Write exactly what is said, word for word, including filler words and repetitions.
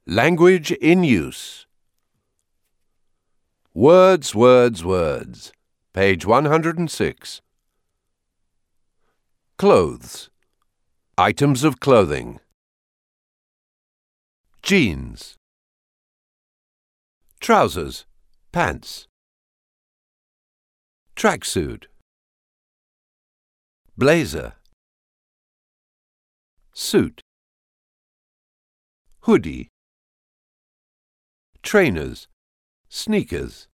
Language in use. Words, words, words. Page one hundred six. Clothes. Items of clothing. Jeans. Trousers, pants. Tracksuit. Blazer. Suit. Hoodie. Trainers, sneakers.